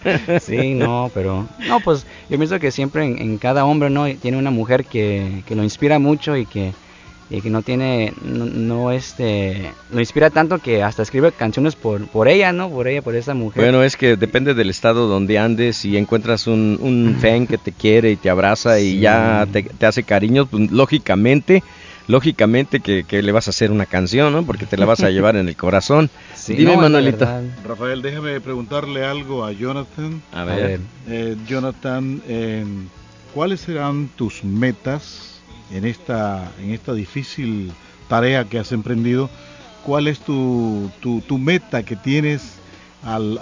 Sí, no, pero no, pues yo pienso que siempre en cada hombre, ¿no? Tiene una mujer que lo inspira mucho y que no tiene, lo inspira tanto que hasta escribe canciones por ella, ¿no? Por ella, por esa mujer. Bueno, es que depende del estado donde andes y encuentras un fan que te quiere y te abraza y ya te hace cariño, pues lógicamente que le vas a hacer una canción, ¿no? Porque te la vas a llevar en el corazón. Sí, Dime, no, Manuelito. Rafael, déjame preguntarle algo a Jonathan. A ver. Jonathan, ¿cuáles serán tus metas en esta difícil tarea que has emprendido? ¿Cuál es tu meta que tienes al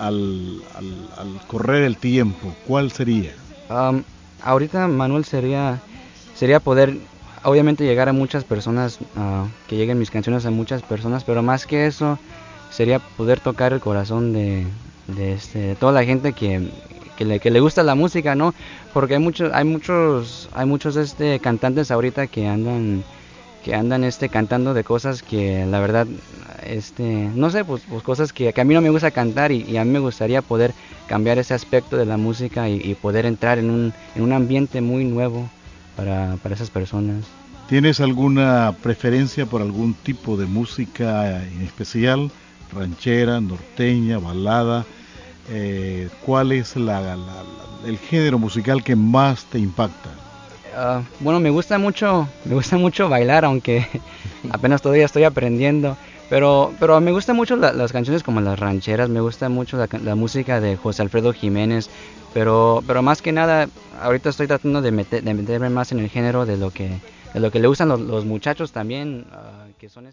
correr el tiempo? ¿Cuál sería? Ahorita, Manuel, sería poder, obviamente, llegar a muchas personas, que lleguen mis canciones a muchas personas, pero más que eso, sería poder tocar el corazón de toda la gente que le gusta la música, ¿no? Porque hay muchos cantantes ahorita que andan cantando de cosas que la verdad, no sé, pues cosas que a mí no me gusta cantar y a mí me gustaría poder cambiar ese aspecto de la música y poder entrar en un ambiente muy nuevo para esas personas. ¿Tienes alguna preferencia por algún tipo de música en especial? Ranchera, norteña, balada. ¿Cuál es el género musical que más te impacta? Bueno, me gusta mucho bailar, aunque apenas todavía estoy aprendiendo, pero me gustan mucho las canciones como las rancheras, me gusta mucho la música de José Alfredo Jiménez, pero más que nada ahorita estoy tratando de meterme más en el género de lo que le gustan los muchachos también, que son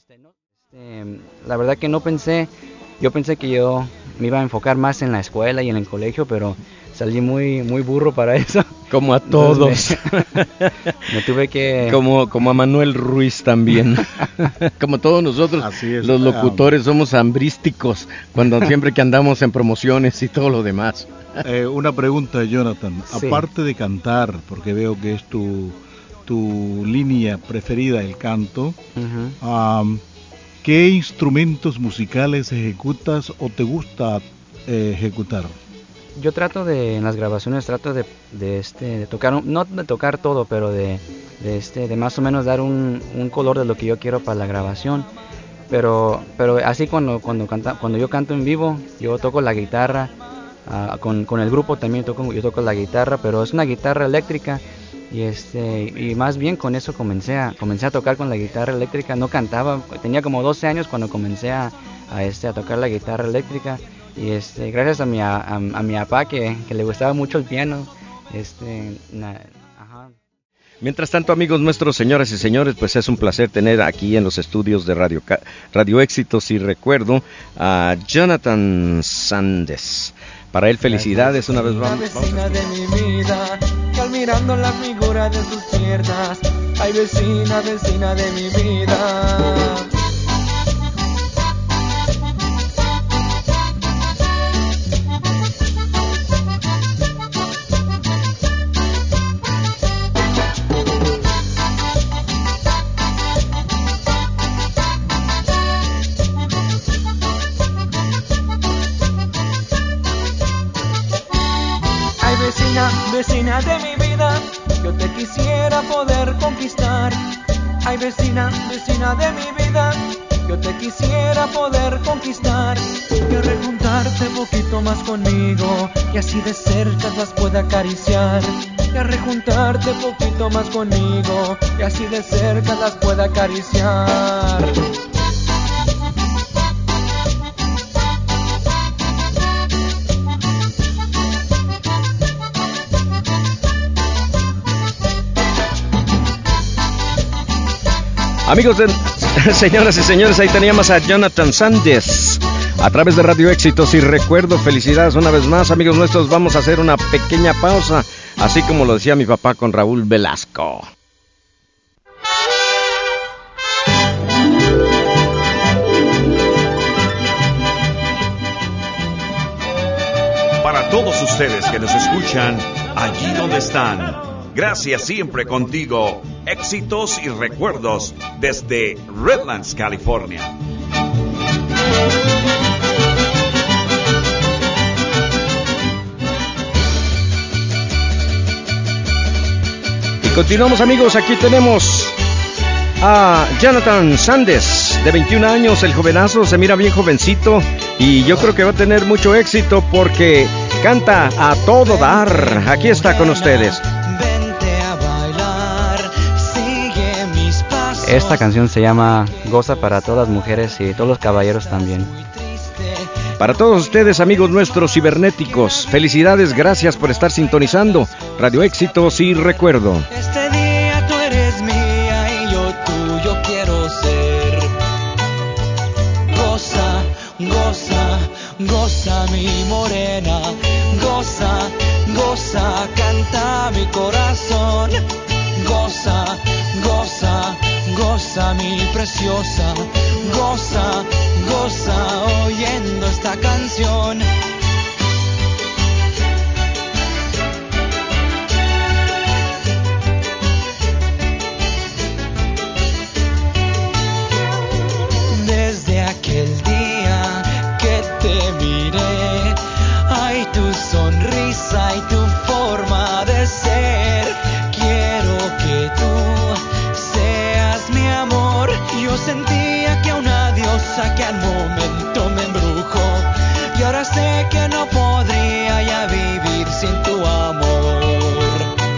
la verdad que yo pensé que yo me iba a enfocar más en la escuela y en el colegio, pero salí muy burro para eso. Como a todos. Me tuve que... Como a Manuel Ruiz también. Como todos nosotros, así es, los locutores somos hambrísticos siempre que andamos en promociones y todo lo demás. Una pregunta, Jonathan. Sí. Aparte de cantar, porque veo que es tu línea preferida, el canto, ¿qué instrumentos musicales ejecutas o te gusta ejecutar? Yo en las grabaciones trato de tocar, no de tocar todo, pero de más o menos dar un color de lo que yo quiero para la grabación. Pero así cuando yo canto en vivo, yo toco la guitarra, con el grupo también yo toco la guitarra, pero es una guitarra eléctrica. Y más bien con eso comencé a tocar con la guitarra eléctrica. No cantaba, tenía como 12 años cuando comencé a tocar la guitarra eléctrica. Y gracias a mi papá que le gustaba mucho el piano. Ajá. Mientras tanto, amigos nuestros, señoras y señores, pues es un placer tener aquí en los estudios de Radio Éxitos y Recuerdo a Jonathan Sandes. Para él, felicidades una vez más. Vecina de mi vida, que al mirando la figura de sus piernas, ay vecina de mi vida. Vecina de mi vida, yo te quisiera poder conquistar. Ay vecina de mi vida, yo te quisiera poder conquistar. Y rejuntarte poquito más conmigo, y así de cerca las pueda acariciar. Y rejuntarte poquito más conmigo, y así de cerca las pueda acariciar. Amigos, señoras y señores, ahí teníamos a Jonathan Sandes a través de Radio Éxitos y Recuerdo. Felicidades una vez más, amigos nuestros. Vamos a hacer una pequeña pausa, así como lo decía mi papá con Raúl Velasco. Para todos ustedes que nos escuchan, allí donde están, gracias siempre contigo. Éxitos y recuerdos desde Redlands, California. Continuamos, amigos, aquí tenemos a Jonathan Sandes, de 21 años, el jovenazo, se mira bien jovencito y yo creo que va a tener mucho éxito porque canta a todo dar. Aquí está con ustedes. Esta canción se llama Goza para todas las mujeres y todos los caballeros también. Para todos ustedes, amigos nuestros cibernéticos, felicidades, gracias por estar sintonizando Radio Éxitos y Recuerdo. Este día tú eres mía y yo tuyo quiero ser. Goza, goza, goza mi morena. Goza, goza, canta mi corazón. Goza, goza, goza mi preciosa. Goza, goza oyendo esta canción. Desde aquel día que te miré, ay, tu sonrisa y tu forma de ser, quiero que tú seas mi amor. Yo sentía que una diosa que al momento me embrujó, y ahora sé que no podría ya vivir sin tu amor.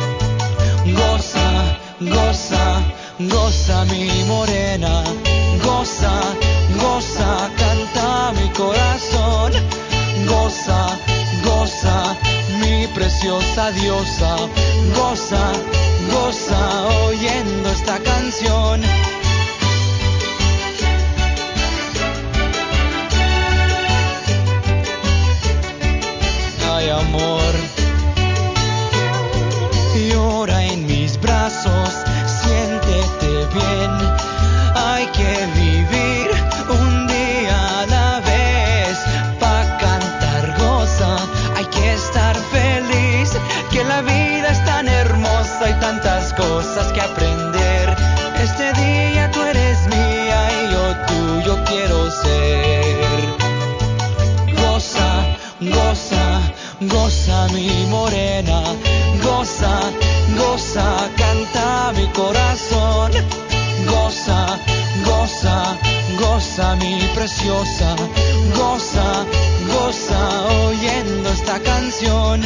Goza, goza, goza mi morena. Goza, goza, canta mi corazón. Goza, goza, mi preciosa diosa. Goza, goza, oyendo esta canción. Ay, amor, llora en mis brazos, siéntete bien. Hay que vivir un día a la vez, pa' cantar goza, hay que estar feliz, que la vida es tan hermosa y tantas cosas que aprender. Este día tú eres mía y yo tuyo quiero ser. Goza, goza, goza mi morena. Goza, goza, canta mi corazón. Goza, goza, goza mi preciosa. Goza, goza oyendo esta canción.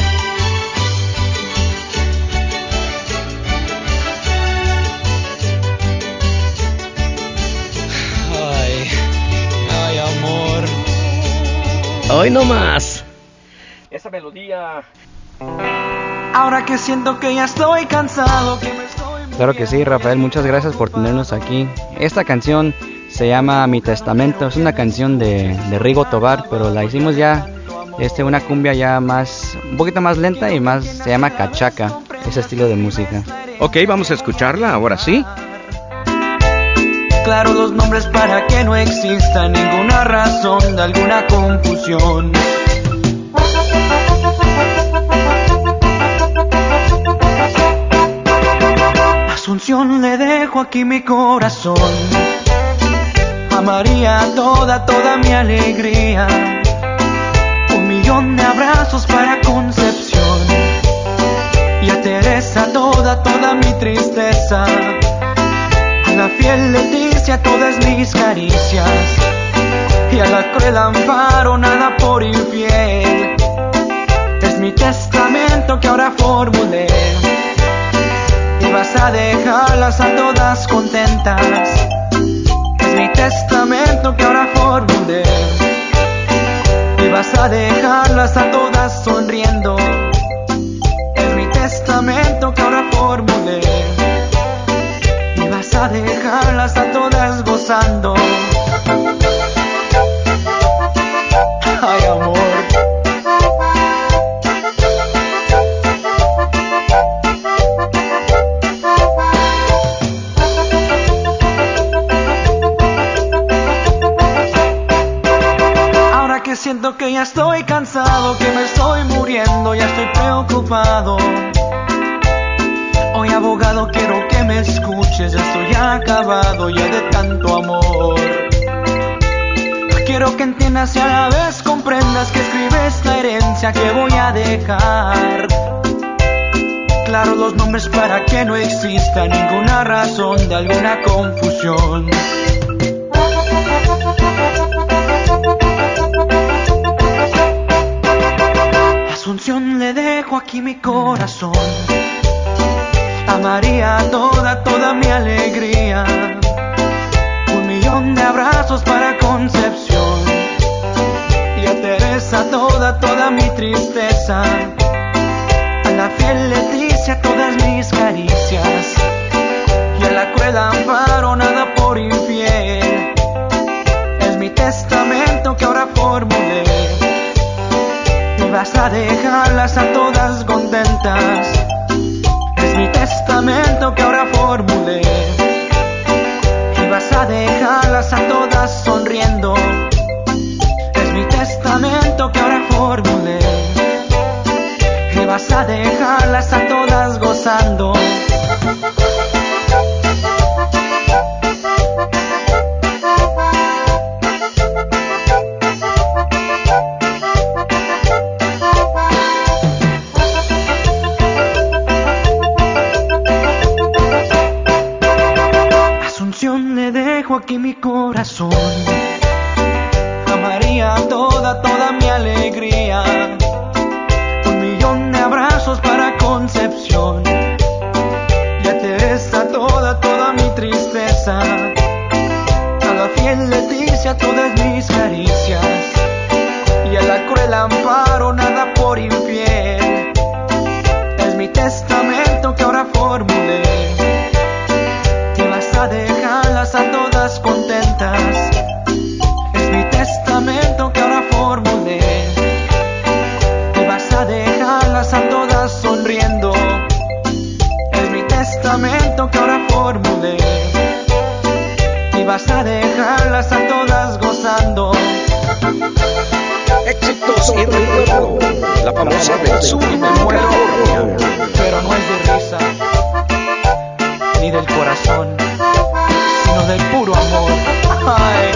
Ay, ay, amor. Hoy no más. Esa melodía. Ahora que siento que ya estoy cansado, que me estoy Claro que sí, Rafael, muchas gracias por tenernos aquí. Esta canción se llama Mi Testamento, es una canción de Rigo Tobar, pero la hicimos ya, una cumbia ya más, un poquito más lenta y más, se llama cachaca, ese estilo de música. Ok, vamos a escucharla, ahora sí. claro los nombres para que no exista ninguna razón de alguna confusión. Asunción, le dejo aquí mi corazón, a María toda mi alegría, 1,000,000 de abrazos para Concepción, y a Teresa toda mi tristeza, a la fiel Leticia todas mis caricias, y a la cruel Amparo nada por infiel. Es mi testamento que ahora formulé, y vas a dejarlas a todas contentas. Es mi testamento que ahora formulé, y vas a dejarlas a todas sonriendo. Es mi testamento que ahora formulé, y vas a dejarlas a todas gozando. Ay, amor. Siento que ya estoy cansado, que me estoy muriendo, ya estoy preocupado. Hoy, abogado, quiero que me escuches, ya estoy acabado ya de tanto amor. Quiero que entiendas y a la vez comprendas que escribe esta herencia que voy a dejar. Claro, los nombres para que no exista ninguna razón de alguna confusión. Asunción, le dejo aquí mi corazón. A María toda mi alegría. 1,000,000 de abrazos para Concepción. Y a Teresa toda mi tristeza. A la fiel Leticia todas mis caricias. Y a la cruel Amparo nada por infiel. Es mi testamento que ahora formulé. Y vas a dejarlas a todas contentas. Es mi testamento que ahora formulé. Y vas a dejarlas a todas sonriendo. Es mi testamento que ahora formulé. Y vas a dejarlas a todas gozando. Le dejo aquí mi corazón. A María toda mi alegría. 1,000,000 de abrazos para Concepción. Y a Teresa toda mi tristeza. A la fiel Leticia todas mis caricias. Y a la cruel Amparo nada por infiel. Es mi testamento que ahora formulé. A dejarlas a todas contentas. Es mi testamento que ahora formulé. Y vas a dejarlas a todas sonriendo. Es mi testamento que ahora formulé. Y vas a dejarlas a todas gozando. Éxitos y recuerdo, la famosa del sur y Me muero, pero no es de risa ni del corazón, sino del puro amor. Ay.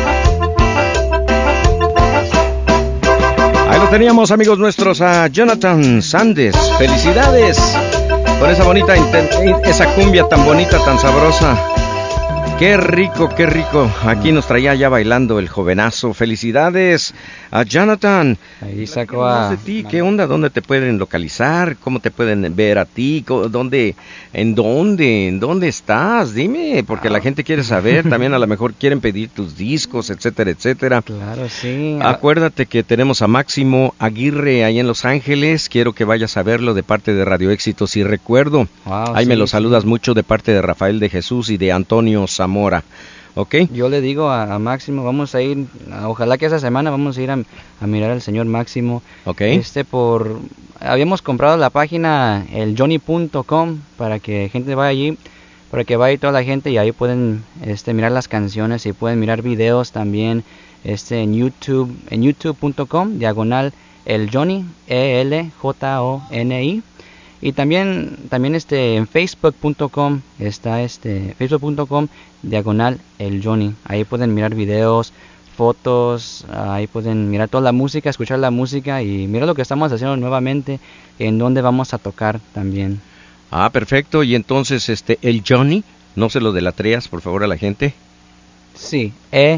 Ahí lo teníamos, amigos nuestros, a Jonathan Sandes. Felicidades por esa bonita, esa cumbia tan bonita, tan sabrosa. Qué rico, qué rico. Aquí nos traía ya bailando el jovenazo. Felicidades a Jonathan. Ahí sacó a... de ti, ¿qué onda? ¿Dónde te pueden localizar? ¿Cómo te pueden ver a ti? ¿En dónde estás? Dime, porque la gente quiere saber. También a lo mejor quieren pedir tus discos, etcétera, etcétera. Claro, sí. Acuérdate que tenemos a Máximo Aguirre ahí en Los Ángeles. Quiero que vayas a verlo de parte de Radio Éxitos y Recuerdo. Wow, ahí sí, me lo sí. saludas mucho de parte de Rafael de Jesús y de Antonio Zamora. ¿Ok? Yo le digo a Máximo, vamos a ir, ojalá que esa semana vamos a ir a mirar al señor Máximo. Ok. Habíamos comprado la página eljohnny.com para que gente vaya allí, para que vaya toda la gente y ahí pueden mirar las canciones y pueden mirar videos también en YouTube, en youtube.com /eljohnny, ELJONI. Y también en facebook.com está facebook.com /eljohnny. Ahí pueden mirar videos, fotos, ahí pueden mirar toda la música, escuchar la música y mirar lo que estamos haciendo nuevamente, en donde vamos a tocar también. Ah, perfecto. Y entonces el Johnny, no se lo deletreas, por favor, a la gente. Sí,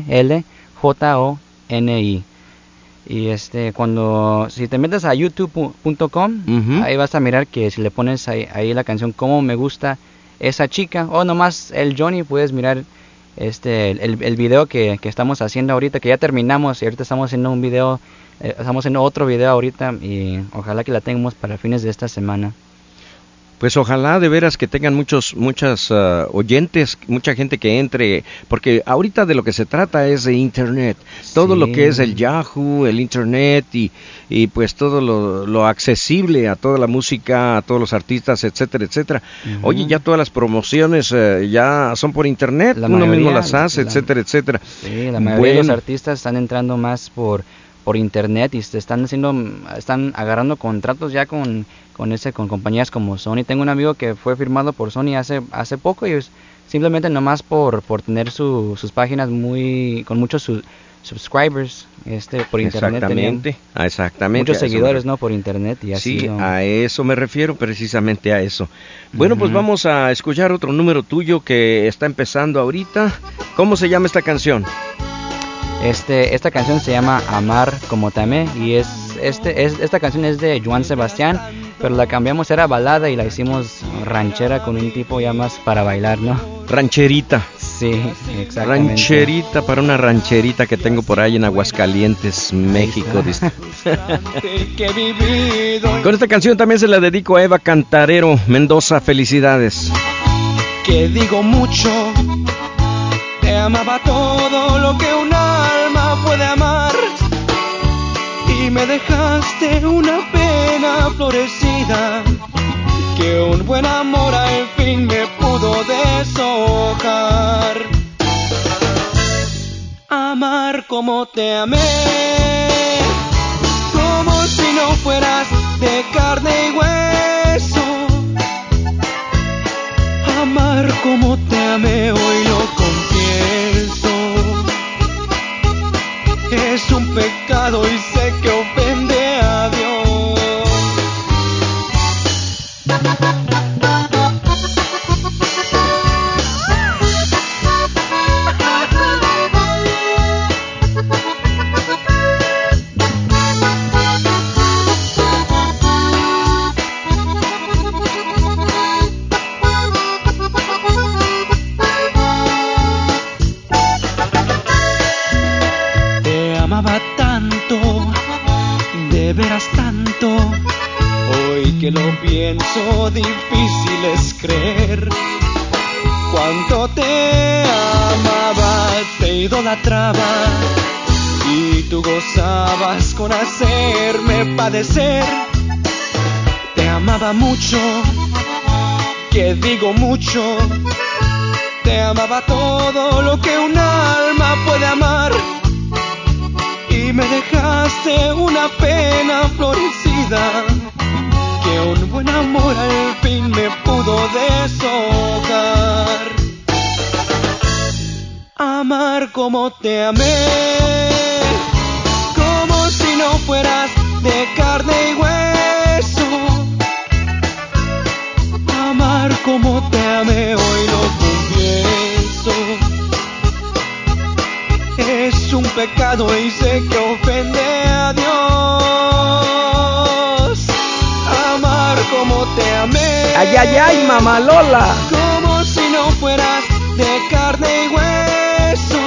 ELJONI. Y si te metes a youtube.com, Uh-huh. ahí vas a mirar que si le pones ahí la canción Cómo me gusta esa chica, o nomás el Johnny, puedes mirar el video que estamos haciendo ahorita, que ya terminamos y ahorita estamos haciendo un video, estamos haciendo otro video ahorita y ojalá que la tengamos para fines de esta semana. Pues ojalá de veras que tengan muchos oyentes, mucha gente que entre, porque ahorita de lo que se trata es de internet, todo Sí. lo que es el Yahoo, el internet y pues todo lo accesible a toda la música, a todos los artistas, etcétera, etcétera. Ujú. Oye, ya todas las promociones ya son por internet, La uno mismo mayoría, las hace, la- etcétera, etcétera. Sí, la mayoría de los Bueno. artistas están entrando más por internet y están agarrando contratos ya con compañías como Sony. Tengo un amigo que fue firmado por Sony hace poco y es simplemente nomás por tener sus páginas con muchos subscribers por internet. Exactamente. Muchos seguidores, ¿no? Por internet y así. Sí, ¿no? a eso me refiero, precisamente a eso. Bueno, pues vamos a escuchar otro número tuyo que está empezando ahorita. ¿Cómo se llama esta canción? Esta canción se llama Amar como te amé y esta canción es de Joan Sebastián, pero la cambiamos, era balada y la hicimos ranchera con un tipo ya más para bailar, ¿no? Rancherita. Sí, exactamente. Rancherita, para una rancherita que tengo por ahí en Aguascalientes, México. Con esta canción también se la dedico a Eva Cantarero Mendoza, felicidades. Que digo mucho, te amaba todo lo que un alma puede amar, y me dejaste una pena florecida, que un buen amor al fin me pudo deshojar. Amar como te amé, como si no fueras de carne y hueso. Amar como te amé, hoy lo confieso. Es un pecado y sé que ofende a Dios. Tanto, hoy que lo pienso, difícil es creer cuánto te amaba, te idolatraba, y tú gozabas con hacerme padecer. Te amaba mucho, que digo mucho, te amaba todo lo que un alma puede amar, y me dejaste una pena florecida, que un buen amor al fin me pudo deshojar. Amar como te amé, como si no fueras de carne y hueso. Amar como te amé, hoy lo confieso. Es un pecado y sé que ofende a Dios. Amar como te amé. Ay, ay, ay, mamá Lola. Como si no fueras de carne y hueso.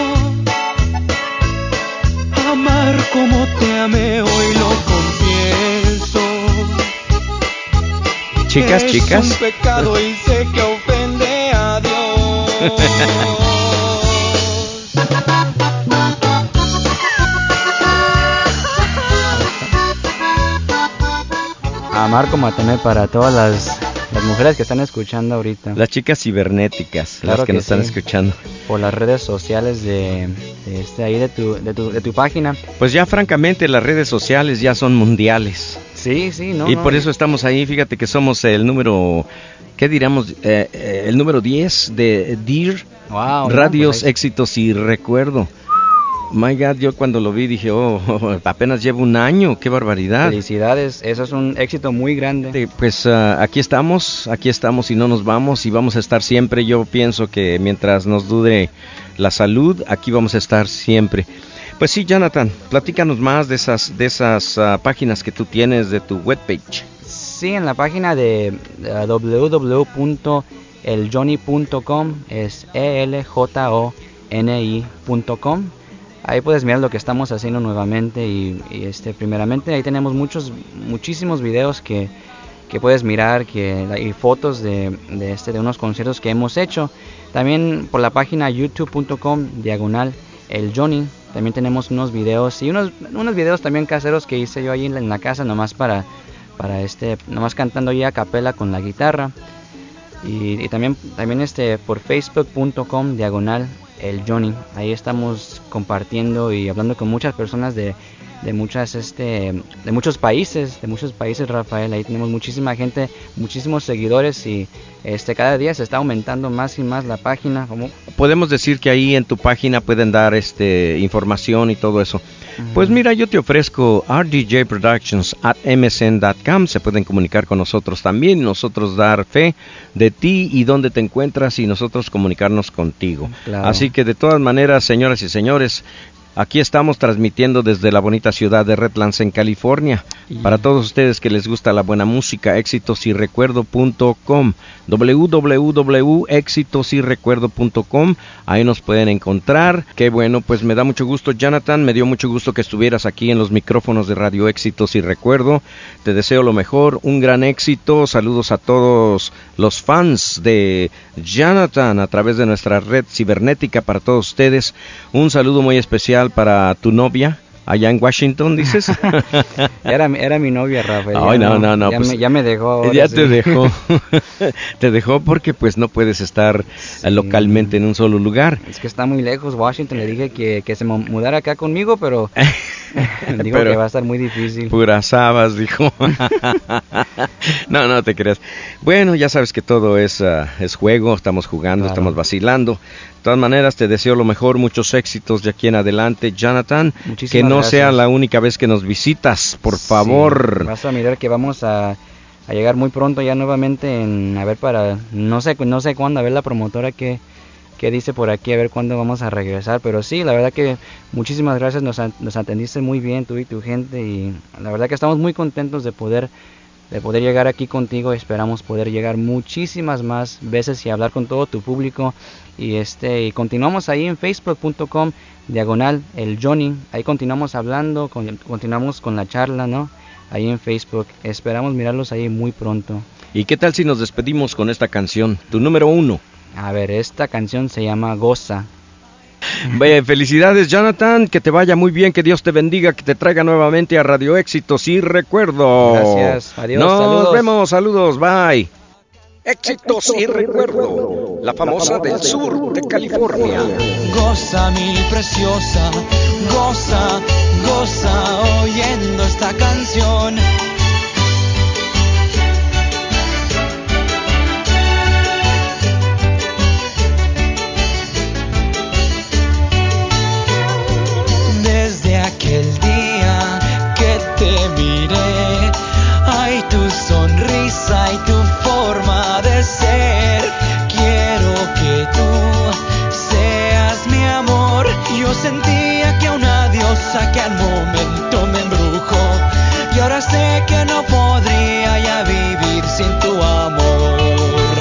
Amar como te amé, hoy lo confieso. Chicas, chicas. Es un pecado y sé que ofende a Dios. Amar como te amé para todas las mujeres que están escuchando ahorita. Las chicas cibernéticas, Claro las que nos están sí. escuchando. Por las redes sociales de tu página. Pues ya francamente las redes sociales ya son mundiales. Sí, no. Y no, por eso estamos ahí, fíjate que somos el número, ¿qué diríamos? El número 10 de DIR, Wow, Radios, pues ahí- Éxitos y Recuerdo. My God, yo cuando lo vi dije, apenas llevo un año, qué barbaridad. Felicidades, eso es un éxito muy grande. Pues aquí estamos y no nos vamos y vamos a estar siempre. Yo pienso que mientras nos dure la salud, aquí vamos a estar siempre. Pues sí, Jonathan, platícanos más de esas páginas que tú tienes de tu webpage. Sí, en la página de www.eljohnny.com, es eljoni.com. Ahí puedes mirar lo que estamos haciendo nuevamente y primeramente ahí tenemos muchísimos videos que puedes mirar y fotos de unos conciertos que hemos hecho. También por la página youtube.com/eljohnny también tenemos unos videos y unos videos también caseros que hice yo ahí en la casa nomás nomás cantando ya a capela con la guitarra. Y también por facebook.com/eljohnny. Ahí estamos compartiendo y hablando con muchas personas de de muchos países, Rafael. Ahí tenemos muchísima gente, muchísimos seguidores y cada día se está aumentando más y más la página. Podemos decir que ahí en tu página pueden dar información y todo eso. Pues mira, yo te ofrezco rdjproductions@msn.com. Se pueden comunicar con nosotros también, nosotros dar fe de ti y dónde te encuentras y nosotros comunicarnos contigo. Claro. Así que de todas maneras, señoras y señores, aquí estamos transmitiendo desde la bonita ciudad de Redlands en California. Para todos ustedes que les gusta la buena música, exitosyrrecuerdo.com, www.exitosyrrecuerdo.com, ahí nos pueden encontrar. Qué bueno, pues me da mucho gusto, Jonathan, me dio mucho gusto que estuvieras aquí en los micrófonos de Radio Éxitos y Recuerdo. Te deseo lo mejor, un gran éxito, saludos a todos los fans de Jonathan a través de nuestra red cibernética. Para todos ustedes, un saludo muy especial para tu novia allá en Washington, dices. Era mi novia, Rafael. Ay, no, ya me dejó. Ya sí. Te dejó. Te dejó porque pues no puedes estar localmente en un solo lugar. Es que está muy lejos Washington. Le dije que se mudara acá conmigo, pero dijo que va a estar muy difícil. Puras habas, dijo. No te creas. Bueno, ya sabes que todo es juego, estamos jugando, claro. Estamos vacilando. De todas maneras, te deseo lo mejor, muchos éxitos de aquí en adelante, Jonathan. Muchísimas que no gracias. Sea la única vez que nos visitas, por favor. Sí, vas a mirar que vamos a llegar muy pronto ya nuevamente no sé cuándo, a ver la promotora que dice por aquí, a ver cuándo vamos a regresar. Pero sí, la verdad que muchísimas gracias, nos atendiste muy bien tú y tu gente, y la verdad que estamos muy contentos de poder llegar aquí contigo. Esperamos poder llegar muchísimas más veces y hablar con todo tu público. Y continuamos ahí en facebook.com/el Johnny. Ahí continuamos hablando, continuamos con la charla, ¿no? Ahí en Facebook. Esperamos mirarlos ahí muy pronto. ¿Y qué tal si nos despedimos con esta canción, tu número 1? A ver, esta canción se llama Goza. Felicidades, Jonathan, que te vaya muy bien, que Dios te bendiga, que te traiga nuevamente a Radio Éxitos y Recuerdo. Gracias, adiós, Nos vemos, saludos, bye. Éxitos y Recuerdo, la famosa del sur de California. Goza, mi preciosa, goza, goza, oyendo esta canción. Desde aquel día que te miré, ay, tu sonrisa y tu forma de ser, quiero que tú seas mi amor. Yo sentía que una diosa que al momento me embrujó, y ahora sé que no podría ya vivir sin tu amor.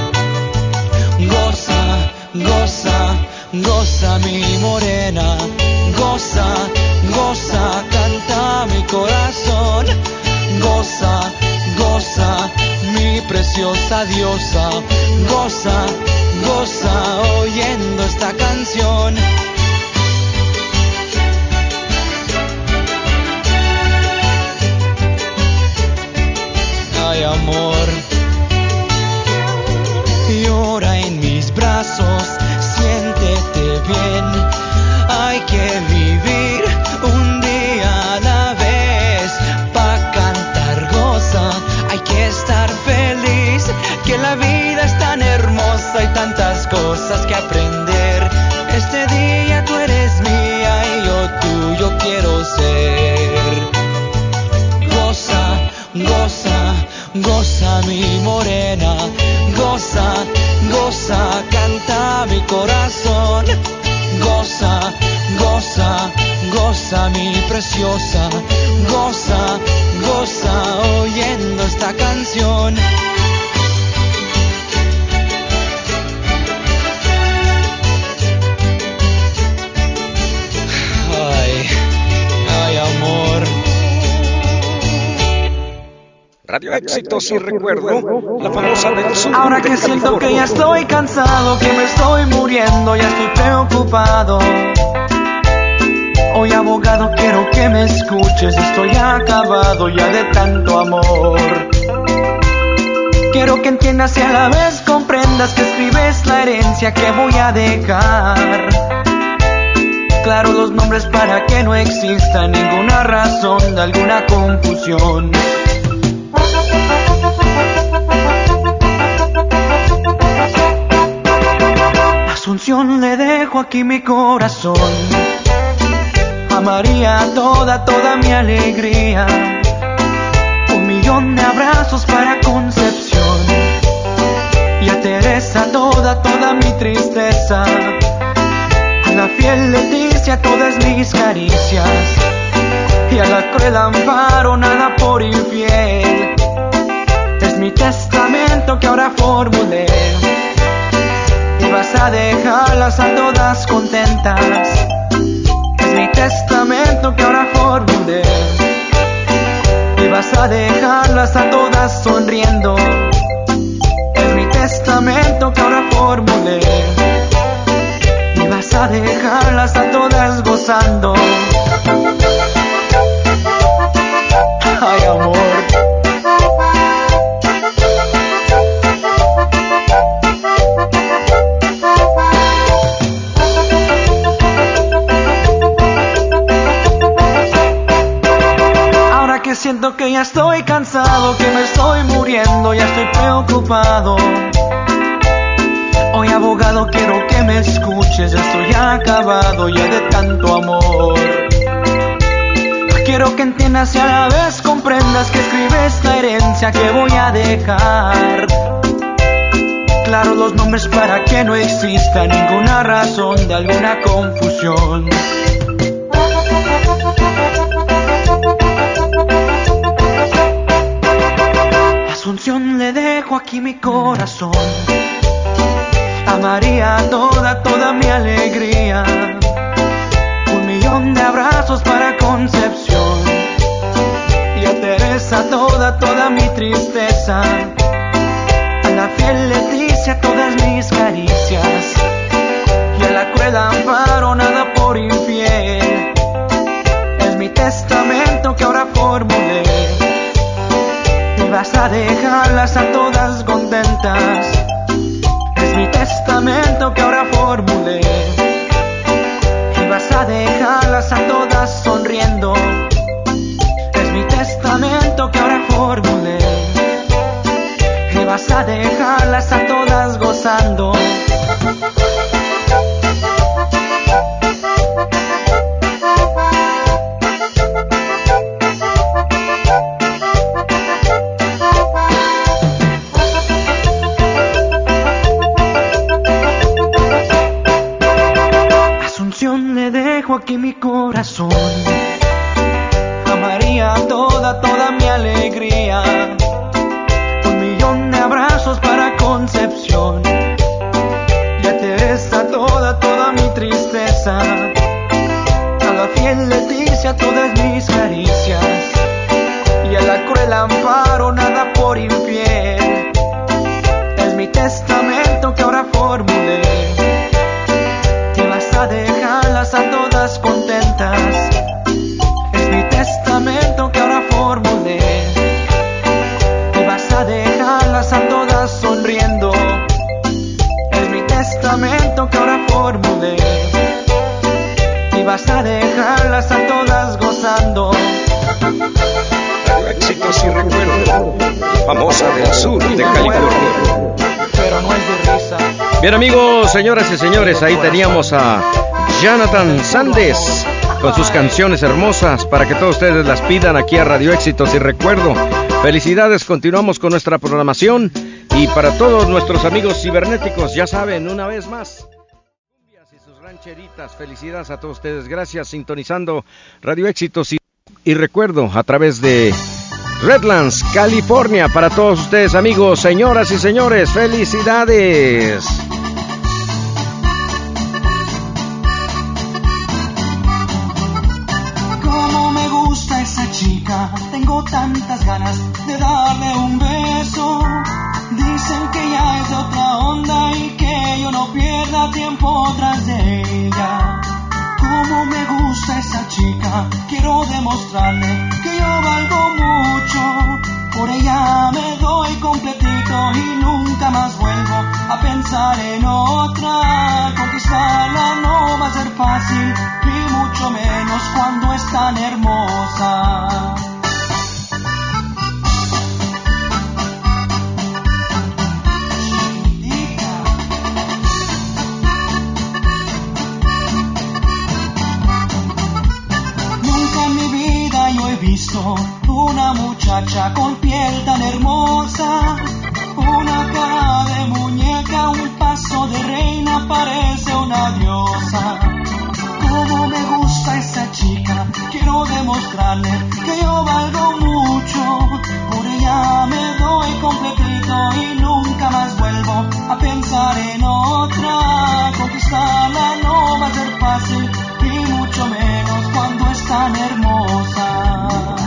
Goza, goza, goza mi morena, goza, goza, canta mi corazón. Goza, goza, mi preciosa diosa, goza, goza, oyendo esta canción. Ay, amor, llora en mis brazos, siéntete bien. Hay que vivir un día a la vez, pa' cantar goza, hay que estar feliz, que la vida es tan hermosa y tantas cosas que aprender. Este día tú eres mía y yo tuyo quiero ser. Goza, goza, goza mi morena, goza, goza, canta mi corazón. Goza, goza, goza mi preciosa, goza, goza, oyendo esta canción. Ay, ay, amor. Radio Éxitos y Recuerdo, la famosa del sur. Ahora que siento que ya estoy cansado, que me estoy muriendo, ya estoy preocupado. Hoy, abogado, quiero que me escuches, estoy acabado ya de tanto amor. Quiero que entiendas y a la vez comprendas que escribes la herencia que voy a dejar. Claro, los nombres para que no exista ninguna razón de alguna confusión. Asunción, le dejo aquí mi corazón. A María toda mi alegría. 1,000,000 de abrazos para Concepción. Y a Teresa toda mi tristeza. A la fiel Leticia todas mis caricias. Y a la cruel Amparo nada por infiel. Es mi testamento que ahora formulé. Y vas a dejarlas a todas contentas. Es mi testamento que ahora formulé. Y vas a dejarlas a todas sonriendo. Es mi testamento que ahora formulé. Y vas a dejarlas a todas gozando. Ay, amor. Siento que ya estoy cansado, que me estoy muriendo, ya estoy preocupado. Hoy, abogado, quiero que me escuches, ya estoy acabado ya de tanto amor. Quiero que entiendas y a la vez comprendas que escribe esta herencia que voy a dejar. Claro, los nombres para que no exista ninguna razón de alguna confusión. Asunción, le dejo aquí mi corazón. A María toda mi alegría. 1,000,000 de abrazos para Concepción. Y a Teresa toda mi tristeza. A la fiel Leticia todas mis caricias. Y a la cruel Amparo nada por infiel. Es mi testamento que ahora formulé. Vas a dejarlas a todas contentas. Es mi testamento que ahora formulé. Y vas a dejarlas a todas sonriendo. Es mi testamento que ahora formulé. Y vas a dejarlas a todas gozando. Aquí mi corazón. A María toda mi alegría. 1,000,000 de abrazos para Concepción. Y a Teresa toda mi tristeza. A la fiel Leticia todas mis caricias. Y a la cruel Amparo nada por infiel. Es mi testamento que ahora formulé. Y vas a dejarlas a todas contentas. Es mi testamento que ahora formulé. Y vas a dejarlas a todas sonriendo. Es mi testamento que ahora formulé. Y vas a dejarlas a todas gozando. Éxitos y recuerdos. Famosa del sur de California. Pero no es de risa. Bien, amigos, señoras y señores, ahí teníamos a Jonathan Sandes con sus canciones hermosas para que todos ustedes las pidan aquí a Radio Éxitos y Recuerdo. Felicidades, continuamos con nuestra programación y para todos nuestros amigos cibernéticos, ya saben, una vez más, cumbias y sus rancheritas, felicidades a todos ustedes, gracias, sintonizando Radio Éxitos y Recuerdo a través de Redlands, California, para todos ustedes, amigos, señoras y señores, felicidades. Tengo tantas ganas de darle un beso. Dicen que ya es de otra onda y que yo no pierda tiempo tras de ella. Como me gusta esa chica, quiero demostrarle que yo valgo mucho. Por ella me doy completito y nunca más vuelvo a pensar en otra. Conquistarla no va a ser fácil. mucho menos cuando es tan hermosa. Nunca en mi vida yo he visto una muchacha con piel tan hermosa, una cara de muñeca, un paso de reina, parece una diosa. Cómo me gusta esa chica, quiero demostrarle que yo valgo mucho. Por ella me doy completito y nunca más vuelvo a pensar en otra. Conquistarla no va a ser fácil y mucho menos cuando es tan hermosa.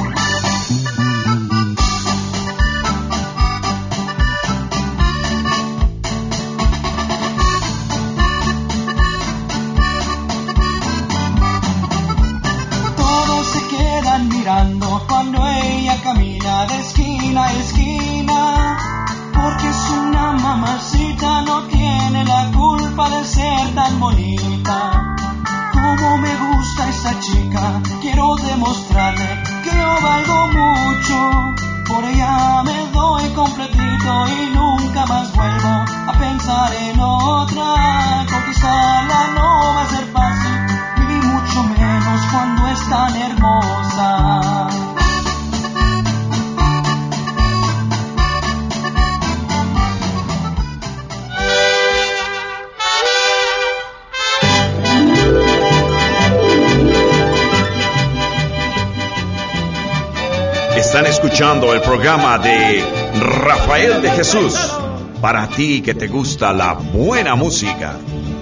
Cuando ella camina de esquina a esquina, porque es una mamacita, no tiene la culpa de ser tan bonita. Como me gusta esa chica, quiero demostrarle que yo valgo mucho. Por ella me doy completito y nunca más vuelvo a pensar en otra. Conquistarla no va a ser fácil, ni mucho menos cuando es tan hermosa. Están escuchando el programa de Rafael de Jesús, para ti que te gusta la buena música.